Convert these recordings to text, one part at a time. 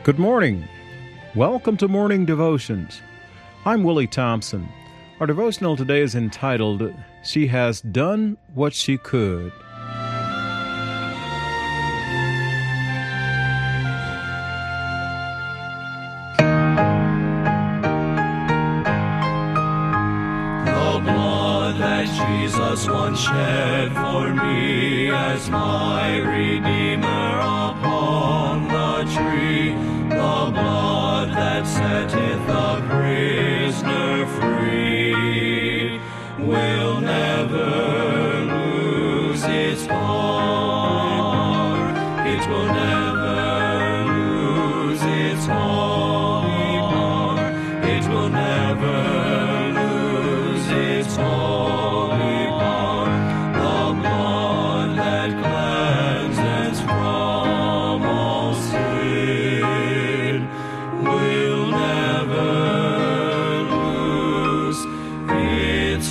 Good morning. Welcome to Morning Devotions. I'm Willie Thompson. Our devotional today is entitled, She Has Done What She Could. The blood that Jesus once shed for me as my Redeemer upon the tree, the blood that setteth the prisoner free, will never lose its power. It will never lose its holy power. It will never lose its holy power. The blood that cleanses from all sin will never lose its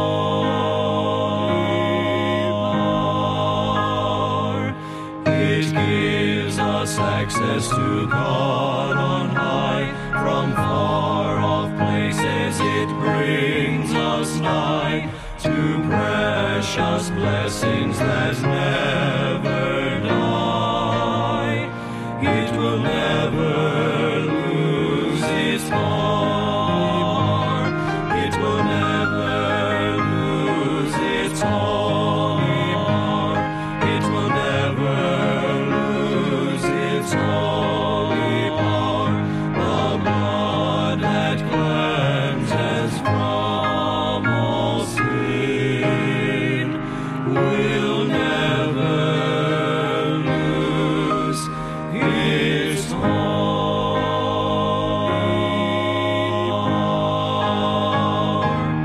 holy power. It gives us access to God on high. From far off places it brings us nigh to precious blessings that never die. It will never lose its power. It will never lose its holy power. It will never lose its holy power. The blood that cleanses from all sin will never lose its holy power.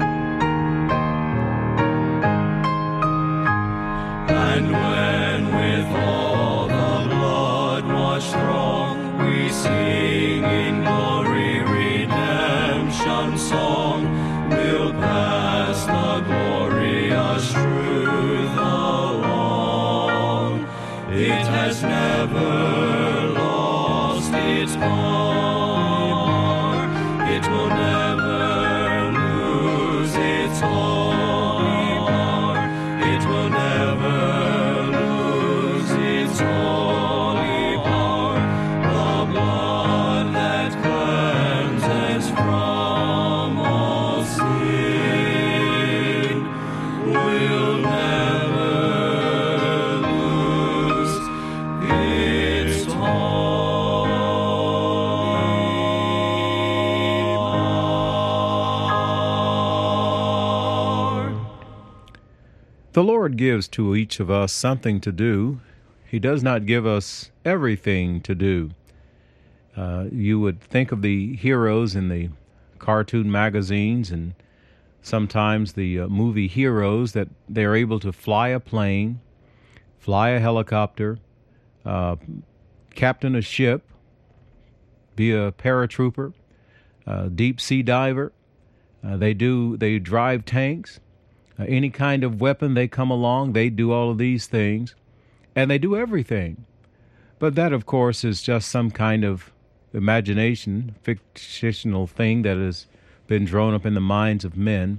And when with all the blood washed throng we sing in glory redemption song, we'll pass the glorious truth along. It has never lost its power. It will never lose its holy power. It will never lose its holy power. The blood that cleanses from all sin will never lose its holy power. The Lord gives to each of us something to do. He does not give us everything to do. You would think of the heroes in the cartoon magazines and sometimes the movie heroes that they're able to fly a plane, fly a helicopter, captain a ship, be a paratrooper, deep sea diver. They drive tanks. Any kind of weapon they come along, they do all of these things. And they do everything. But that, of course, is just some kind of imagination, fictional thing that has been drawn up in the minds of men.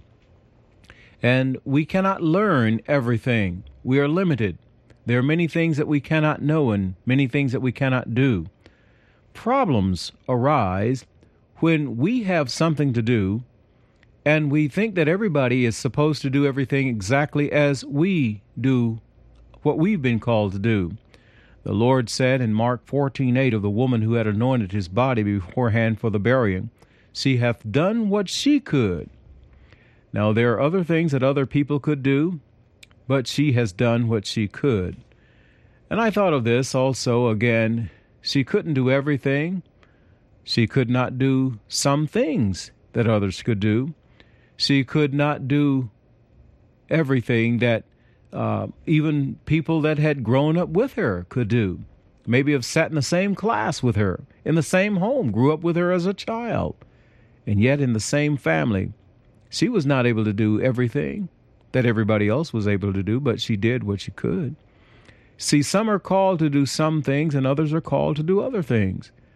And we cannot learn everything. We are limited. There are many things that we cannot know and many things that we cannot do. Problems arise when we have something to do and we think that everybody is supposed to do everything exactly as we do what we've been called to do. The Lord said in Mark 14:8 of the woman who had anointed his body beforehand for the burying, she hath done what she could. Now there are other things that other people could do, but she has done what she could. And I thought of this also again. She couldn't do everything. She could not do some things that others could do. She could not do everything that even people that had grown up with her could do. Maybe have sat in the same class with her, in the same home, grew up with her as a child. And yet in the same family, she was not able to do everything that everybody else was able to do, but she did what she could. See, some are called to do some things and others are called to do other things.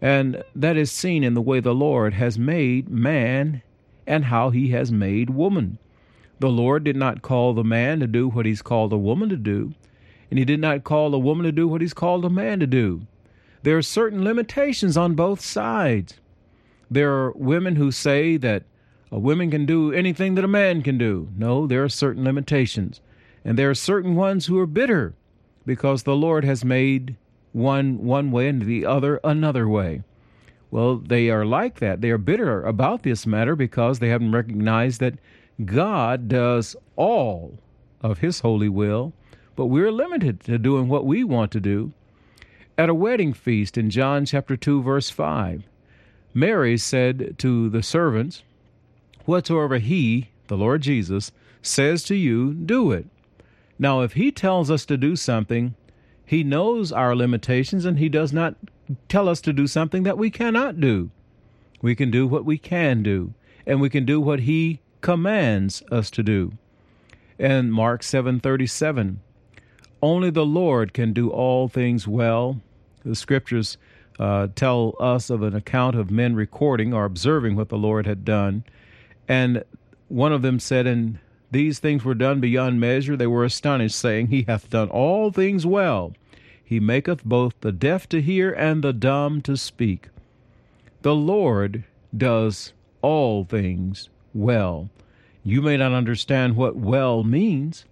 And that is seen in the way the Lord has made man and how he has made woman. The Lord did not call the man to do what he's called a woman to do, and he did not call the woman to do what he's called a man to do. There are certain limitations on both sides. There are women who say that a woman can do anything that a man can do. No, there are certain limitations. And there are certain ones who are bitter because the Lord has made one way and the other another way. Well, they are like that. They are bitter about this matter because they haven't recognized that God does all of his holy will, but we're limited to doing what we want to do. At a wedding feast in John chapter 2, verse 5, Mary said to the servants, "Whatsoever he," the Lord Jesus, "says to you, do it." Now, if he tells us to do something, he knows our limitations, and he does not tell us to do something that we cannot do. We can do what we can do, and we can do what he commands us to do. And Mark 7:37, only the Lord can do all things well. The scriptures tell us of an account of men recording or observing what the Lord had done. And one of them said, and these things were done beyond measure. They were astonished, saying, He hath done all things well. He maketh both the deaf to hear and the dumb to speak. The Lord does all things well. You may not understand what well means,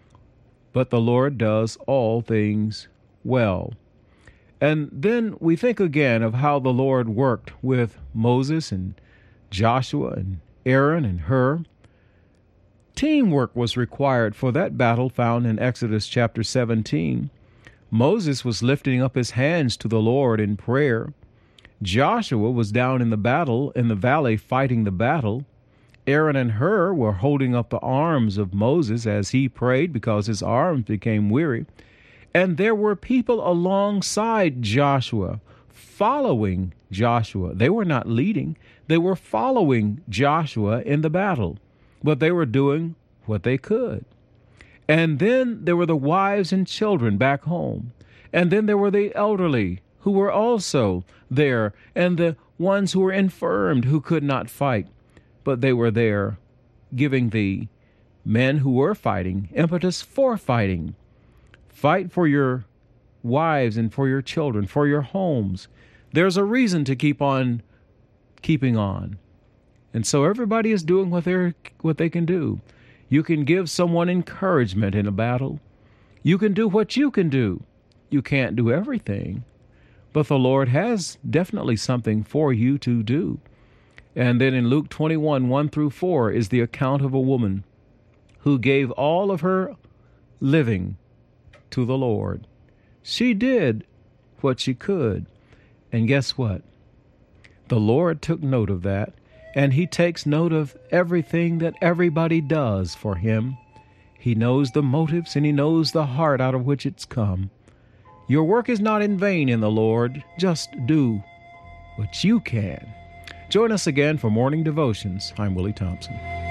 but the Lord does all things well. And then we think again of how the Lord worked with Moses and Joshua and Aaron and Hur. Teamwork was required for that battle found in Exodus chapter 17. Moses was lifting up his hands to the Lord in prayer. Joshua was down in the valley fighting the battle. Aaron and Hur were holding up the arms of Moses as he prayed because his arms became weary. And there were people alongside Joshua, following Joshua. They were not leading. They were following Joshua in the battle, but they were doing what they could. And then there were the wives and children back home. And then there were the elderly who were also there, and the ones who were infirmed who could not fight. But they were there giving the men who were fighting impetus for fighting. Fight for your wives and for your children, for your homes. There's a reason to keep on keeping on. And so everybody is doing what they can do. You can give someone encouragement in a battle. You can do what you can do. You can't do everything, but the Lord has definitely something for you to do. And then in Luke 21, 1-4 is the account of a woman who gave all of her living to the Lord. She did what she could. And guess what? The Lord took note of that, and he takes note of everything that everybody does for him. He knows the motives, and he knows the heart out of which it's come. Your work is not in vain in the Lord. Just do what you can. Join us again for Morning Devotions. I'm Willie Thompson.